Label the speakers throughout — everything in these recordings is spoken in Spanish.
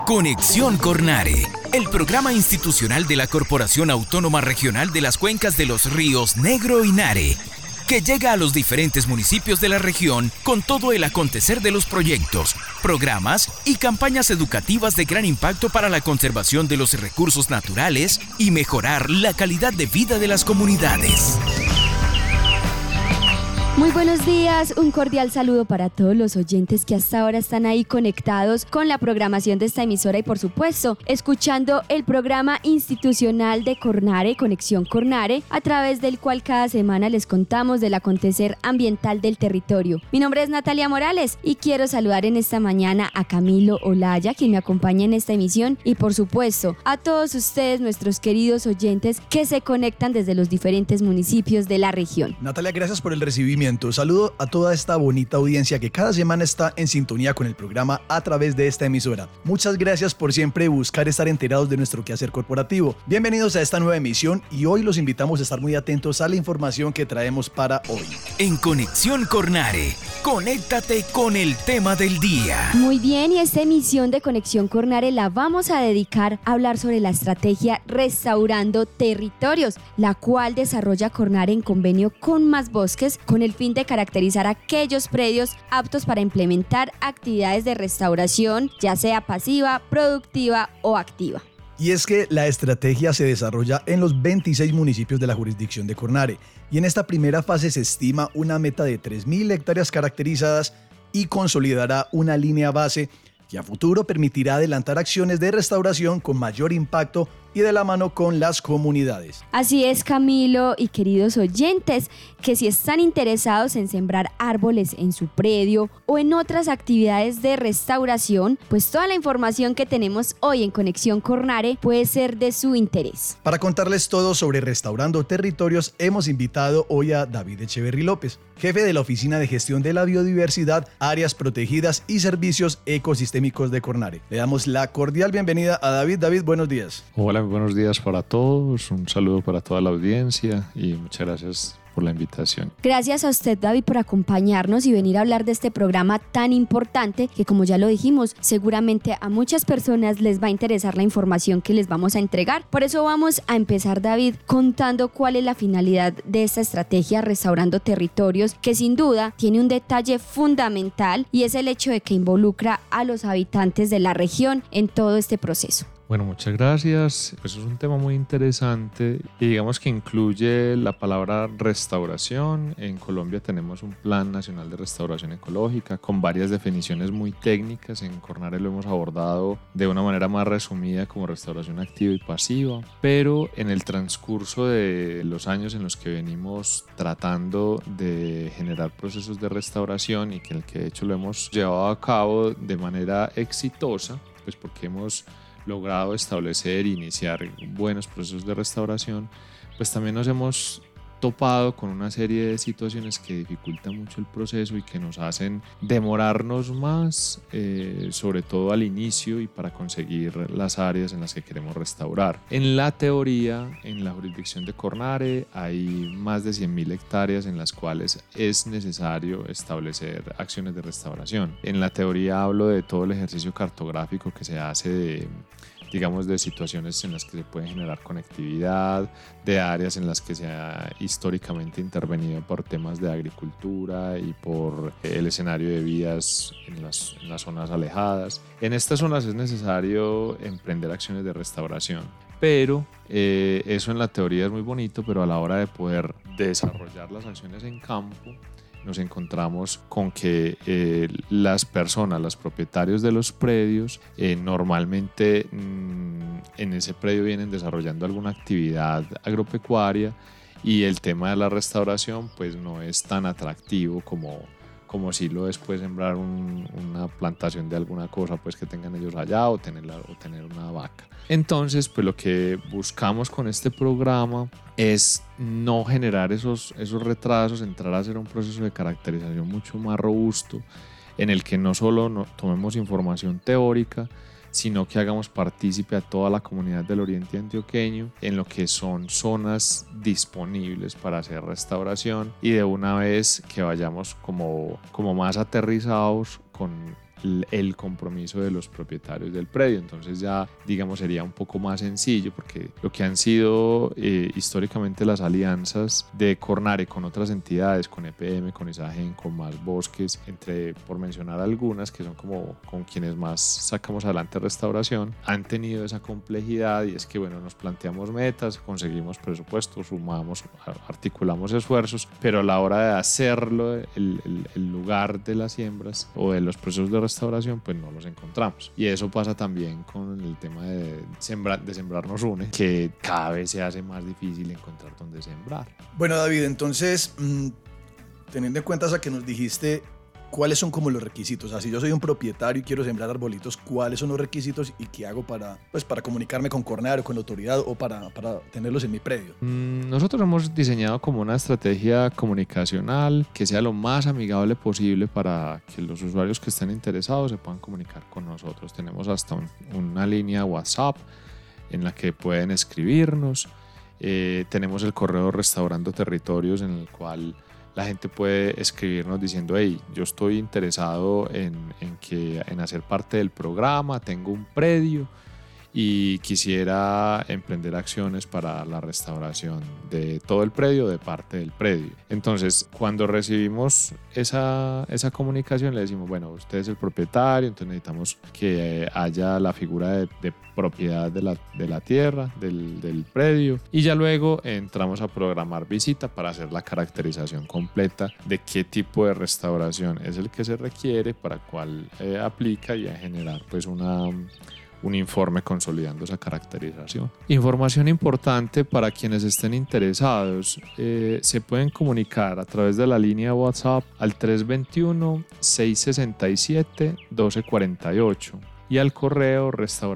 Speaker 1: Conexión Cornare, el programa institucional de la Corporación Autónoma Regional de las Cuencas de los Ríos Negro y Nare, que llega a los diferentes municipios de la región con todo el acontecer de los proyectos, programas y campañas educativas de gran impacto para la conservación de los recursos naturales y mejorar la calidad de vida de las comunidades.
Speaker 2: Muy buenos días, un cordial saludo para todos los oyentes que hasta ahora están ahí conectados con la programación de esta emisora y por supuesto escuchando el programa institucional de Cornare, Conexión Cornare, a través del cual cada semana les contamos del acontecer ambiental del territorio. Mi nombre es Natalia Morales y quiero saludar en esta mañana a Camilo Olaya, quien me acompaña en esta emisión, y por supuesto a todos ustedes, nuestros queridos oyentes que se conectan desde los diferentes municipios de la región.
Speaker 3: Natalia, gracias por el recibimiento. Saludo a toda esta bonita audiencia que cada semana está en sintonía con el programa a través de esta emisora. Muchas gracias por siempre buscar estar enterados de nuestro quehacer corporativo. Bienvenidos a esta nueva emisión y hoy los invitamos a estar muy atentos a la información que traemos para hoy.
Speaker 1: En Conexión Cornare, conéctate con el tema del día.
Speaker 2: Muy bien, y esta emisión de Conexión Cornare la vamos a dedicar a hablar sobre la estrategia Restaurando Territorios, la cual desarrolla Cornare en convenio con Más Bosques con el fin de caracterizar aquellos predios aptos para implementar actividades de restauración, ya sea pasiva, productiva o activa.
Speaker 3: Y es que la estrategia se desarrolla en los 26 municipios de la jurisdicción de Cornare y en esta primera fase se estima una meta de 3.000 hectáreas caracterizadas y consolidará una línea base que a futuro permitirá adelantar acciones de restauración con mayor impacto y de la mano con las comunidades.
Speaker 2: Así es, Camilo y queridos oyentes, que si están interesados en sembrar árboles en su predio o en otras actividades de restauración, pues toda la información que tenemos hoy en Conexión Cornare puede ser de su interés.
Speaker 3: Para contarles todo sobre Restaurando Territorios, hemos invitado hoy a David Echeverry López, jefe de la Oficina de Gestión de la Biodiversidad, Áreas Protegidas y Servicios Ecosistémicos de Cornare. Le damos la cordial bienvenida a David. David, buenos días.
Speaker 4: Hola, buenos días para todos, un saludo para toda la audiencia y muchas gracias por la invitación.
Speaker 2: Gracias a usted, David, por acompañarnos y venir a hablar de este programa tan importante que, como ya lo dijimos, seguramente a muchas personas les va a interesar la información que les vamos a entregar. Por eso vamos a empezar, David, contando cuál es la finalidad de esta estrategia Restaurando Territorios, que sin duda tiene un detalle fundamental y es el hecho de que involucra a los habitantes de la región en todo este proceso.
Speaker 4: Bueno, muchas gracias. Pues es un tema muy interesante y digamos que incluye la palabra restauración. En Colombia tenemos un Plan Nacional de Restauración Ecológica con varias definiciones muy técnicas. En Cornare lo hemos abordado de una manera más resumida como restauración activa y pasiva, pero en el transcurso de los años en los que venimos tratando de generar procesos de restauración y que de hecho lo hemos llevado a cabo de manera exitosa, pues porque hemos logrado establecer e iniciar buenos procesos de restauración, pues también nos hemos topado con una serie de situaciones que dificultan mucho el proceso y que nos hacen demorarnos más, sobre todo al inicio y para conseguir las áreas en las que queremos restaurar. En la teoría, en la jurisdicción de Cornare hay más de 100.000 hectáreas en las cuales es necesario establecer acciones de restauración. En la teoría hablo de todo el ejercicio cartográfico que se hace de situaciones en las que se puede generar conectividad, de áreas en las que se ha históricamente intervenido por temas de agricultura y por el escenario de vías en las zonas alejadas. En estas zonas es necesario emprender acciones de restauración, pero eso en la teoría es muy bonito, pero a la hora de poder desarrollar las acciones en campo, nos encontramos con que las personas, los propietarios de los predios, normalmente en ese predio vienen desarrollando alguna actividad agropecuaria y el tema de la restauración pues no es tan atractivo como si lo es pues sembrar una plantación de alguna cosa pues que tengan ellos allá o tener una vaca. Entonces pues lo que buscamos con este programa es no generar esos retrasos, entrar a hacer un proceso de caracterización mucho más robusto en el que no solo tomemos información teórica, sino que hagamos partícipe a toda la comunidad del oriente antioqueño en lo que son zonas disponibles para hacer restauración y de una vez que vayamos como más aterrizados con el compromiso de los propietarios del predio. Entonces ya, digamos, sería un poco más sencillo, porque lo que han sido históricamente las alianzas de Cornare con otras entidades, con EPM, con Isagen, con Más Bosques, por mencionar algunas que son como con quienes más sacamos adelante restauración, han tenido esa complejidad, y es que bueno, nos planteamos metas, conseguimos presupuestos, sumamos, articulamos esfuerzos, pero a la hora de hacerlo, el lugar de las siembras o de los procesos de restauración, pues no los encontramos. Y eso pasa también con el tema de Sembrar nos une, que cada vez se hace más difícil encontrar dónde sembrar.
Speaker 3: Bueno, David, entonces, teniendo en cuenta eso que nos dijiste, ¿cuáles son como los requisitos? O sea, si yo soy un propietario y quiero sembrar arbolitos, ¿cuáles son los requisitos y qué hago para comunicarme con Cornare o con la autoridad o para tenerlos en mi predio?
Speaker 4: Nosotros hemos diseñado como una estrategia comunicacional que sea lo más amigable posible para que los usuarios que estén interesados se puedan comunicar con nosotros. Tenemos hasta una línea WhatsApp en la que pueden escribirnos. Tenemos el correo Restaurando Territorios, en el cual la gente puede escribirnos diciendo: hey, yo estoy interesado en hacer parte del programa, tengo un predio y quisiera emprender acciones para la restauración de todo el predio, de parte del predio. Entonces, cuando recibimos esa comunicación, le decimos: bueno, usted es el propietario, entonces necesitamos que haya la figura de propiedad de la tierra, del predio, y ya luego entramos a programar visita para hacer la caracterización completa de qué tipo de restauración es el que se requiere, para cuál aplica, y a generar pues un informe consolidando esa caracterización. Información importante para quienes estén interesados: se pueden comunicar a través de la línea WhatsApp al 321-667-1248 y al correo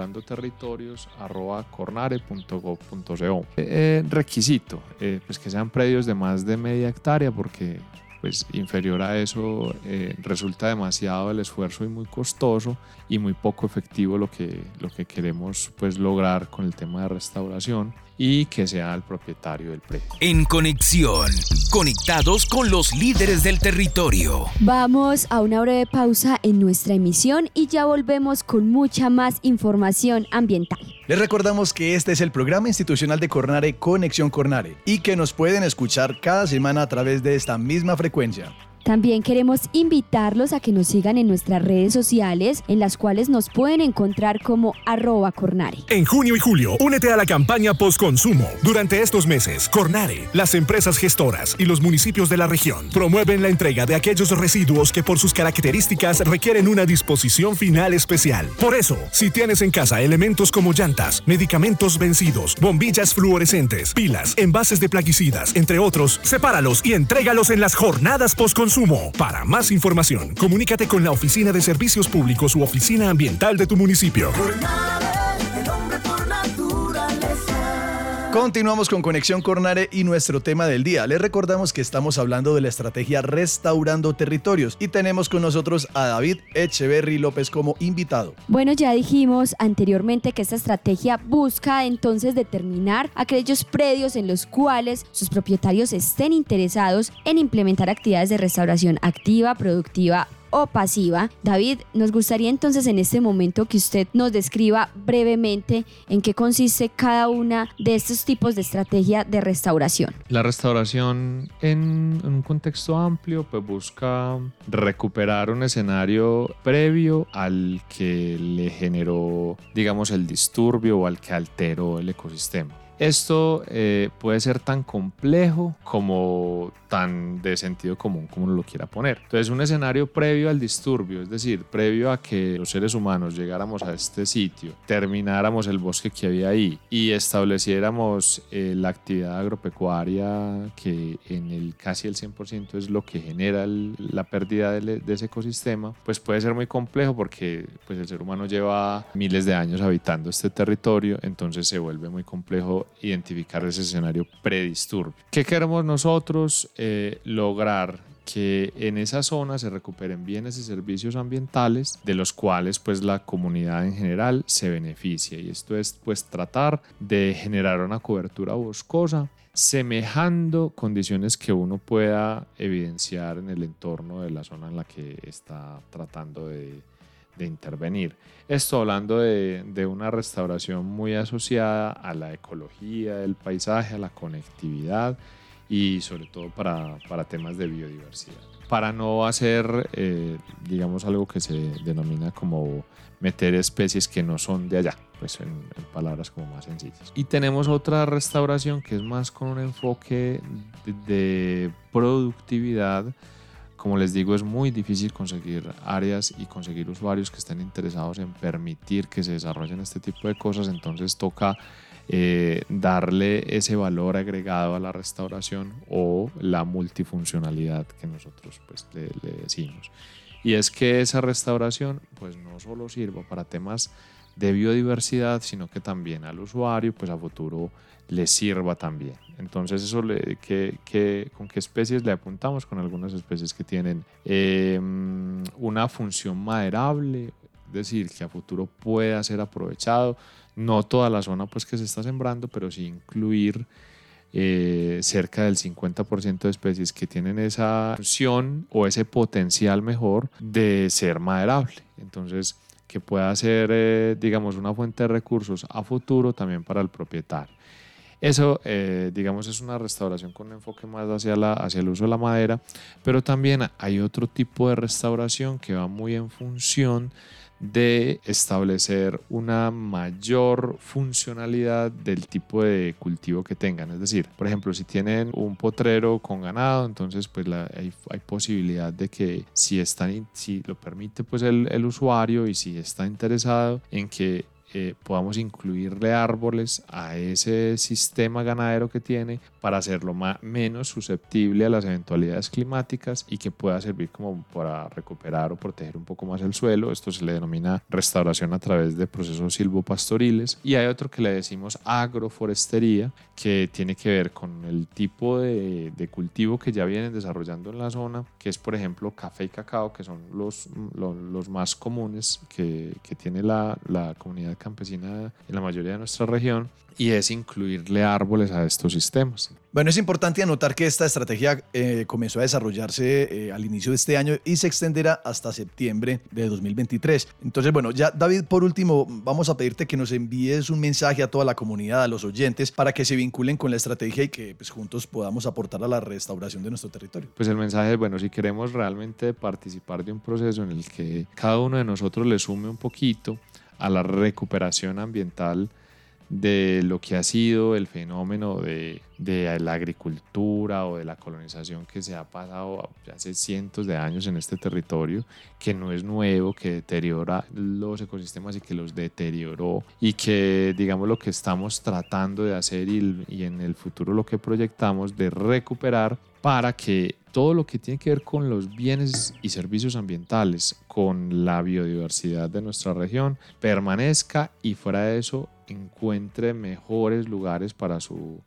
Speaker 4: restaurandoterritorios@cornare.gov.co. Requisito, pues que sean predios de más de media hectárea, porque pues inferior a eso resulta demasiado el esfuerzo y muy costoso y muy poco efectivo lo que queremos pues lograr con el tema de restauración, y que sea el propietario del predio.
Speaker 1: En Conexión, conectados con los líderes del territorio.
Speaker 2: Vamos a una breve pausa en nuestra emisión y ya volvemos con mucha más información ambiental.
Speaker 3: Les recordamos que este es el programa institucional de Cornare, Conexión Cornare, y que nos pueden escuchar cada semana a través de esta misma frecuencia.
Speaker 2: También queremos invitarlos a que nos sigan en nuestras redes sociales, en las cuales nos pueden encontrar como @Cornare.
Speaker 5: En junio y julio, únete a la campaña Postconsumo. Durante estos meses, Cornare, las empresas gestoras y los municipios de la región promueven la entrega de aquellos residuos que por sus características requieren una disposición final especial. Por eso, si tienes en casa elementos como llantas, medicamentos vencidos, bombillas fluorescentes, pilas, envases de plaguicidas, entre otros, sepáralos y entrégalos en las jornadas Postconsumo. Para más información, comunícate con la Oficina de Servicios Públicos u Oficina Ambiental de tu municipio.
Speaker 3: Continuamos con Conexión Cornare y nuestro tema del día. Les recordamos que estamos hablando de la estrategia Restaurando Territorios y tenemos con nosotros a David Echeverry López como invitado.
Speaker 2: Bueno, ya dijimos anteriormente que esta estrategia busca entonces determinar aquellos predios en los cuales sus propietarios estén interesados en implementar actividades de restauración activa, productiva o pasiva. David, nos gustaría entonces en este momento que usted nos describa brevemente en qué consiste cada una de estos tipos de estrategia de restauración.
Speaker 4: La restauración en un contexto amplio pues busca recuperar un escenario previo al que le generó, digamos, el disturbio o al que alteró el ecosistema. Esto puede ser tan complejo como tan de sentido común como uno lo quiera poner. Entonces, un escenario previo al disturbio, es decir, previo a que los seres humanos llegáramos a este sitio, termináramos el bosque que había ahí y estableciéramos la actividad agropecuaria, que en casi el 100% es lo que genera la pérdida de ese ecosistema, pues puede ser muy complejo, porque pues el ser humano lleva miles de años habitando este territorio, entonces se vuelve muy complejo identificar ese escenario predisturbio. ¿Qué queremos nosotros? Lograr que en esa zona se recuperen bienes y servicios ambientales de los cuales pues la comunidad en general se beneficia, y esto es pues tratar de generar una cobertura boscosa semejando condiciones que uno pueda evidenciar en el entorno de la zona en la que está tratando de intervenir. Esto hablando de una restauración muy asociada a la ecología del paisaje, a la conectividad y sobre todo para temas de biodiversidad. Para no hacer, digamos, algo que se denomina como meter especies que no son de allá, pues en palabras como más sencillas. Y tenemos otra restauración que es más con un enfoque de productividad. Como les digo, es muy difícil conseguir áreas y conseguir usuarios que estén interesados en permitir que se desarrollen este tipo de cosas, entonces toca darle ese valor agregado a la restauración o la multifuncionalidad que nosotros pues, le decimos. Y es que esa restauración pues, no solo sirva para temas de biodiversidad, sino que también al usuario pues, a futuro le sirva también. Entonces, eso ¿con qué especies le apuntamos? Con algunas especies que tienen una función maderable, es decir, que a futuro pueda ser aprovechado. No toda la zona pues, que se está sembrando, pero sí incluir cerca del 50% de especies que tienen esa función o ese potencial mejor de ser maderable. Entonces, que pueda ser, digamos, una fuente de recursos a futuro también para el propietario. Eso, digamos, es una restauración con un enfoque más hacia el uso de la madera, pero también hay otro tipo de restauración que va muy en función de establecer una mayor funcionalidad del tipo de cultivo que tengan. Es decir, por ejemplo, si tienen un potrero con ganado, entonces pues hay posibilidad de que si lo permite pues el usuario y si está interesado en que podamos incluirle árboles a ese sistema ganadero que tiene para hacerlo menos susceptible a las eventualidades climáticas y que pueda servir como para recuperar o proteger un poco más el suelo. Esto se le denomina restauración a través de procesos silvopastoriles. Y hay otro que le decimos agroforestería, que tiene que ver con el tipo de cultivo que ya vienen desarrollando en la zona, que es por ejemplo café y cacao, que son los más comunes que tiene la comunidad campesina en la mayoría de nuestra región, y es incluirle árboles a estos sistemas.
Speaker 3: Bueno, es importante anotar que esta estrategia comenzó a desarrollarse al inicio de este año y se extenderá hasta septiembre de 2023. Entonces, bueno, ya David, por último, vamos a pedirte que nos envíes un mensaje a toda la comunidad, a los oyentes, para que se vinculen con la estrategia y que pues, juntos podamos aportar a la restauración de nuestro territorio.
Speaker 4: Pues el mensaje es, bueno, si queremos realmente participar de un proceso en el que cada uno de nosotros le sume un poquito a la recuperación ambiental de lo que ha sido el fenómeno de la agricultura o de la colonización que se ha pasado hace cientos de años en este territorio, que no es nuevo, que deteriora los ecosistemas y que los deterioró, y que digamos lo que estamos tratando de hacer y en el futuro lo que proyectamos de recuperar para que todo lo que tiene que ver con los bienes y servicios ambientales, con la biodiversidad de nuestra región, permanezca y fuera de eso encuentre mejores lugares para su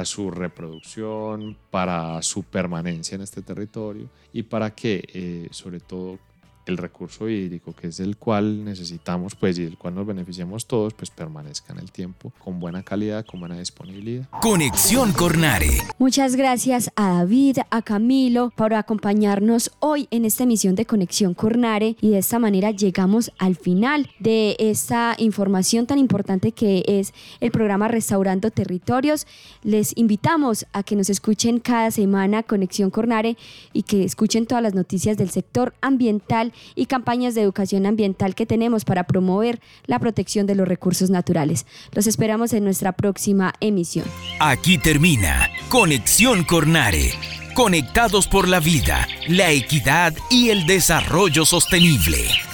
Speaker 4: reproducción, para su permanencia en este territorio y para que sobre todo el recurso hídrico, que es el cual necesitamos pues, y del cual nos beneficiamos todos, pues permanezca en el tiempo con buena calidad, con buena disponibilidad.
Speaker 1: Conexión Cornare.
Speaker 2: Muchas gracias a David, a Camilo por acompañarnos hoy en esta emisión de Conexión Cornare, y de esta manera llegamos al final de esta información tan importante que es el programa Restaurando Territorios. Les invitamos a que nos escuchen cada semana Conexión Cornare y que escuchen todas las noticias del sector ambiental y campañas de educación ambiental que tenemos para promover la protección de los recursos naturales. Los esperamos en nuestra próxima emisión.
Speaker 1: Aquí termina Conexión Cornare. Conectados por la vida, la equidad y el desarrollo sostenible.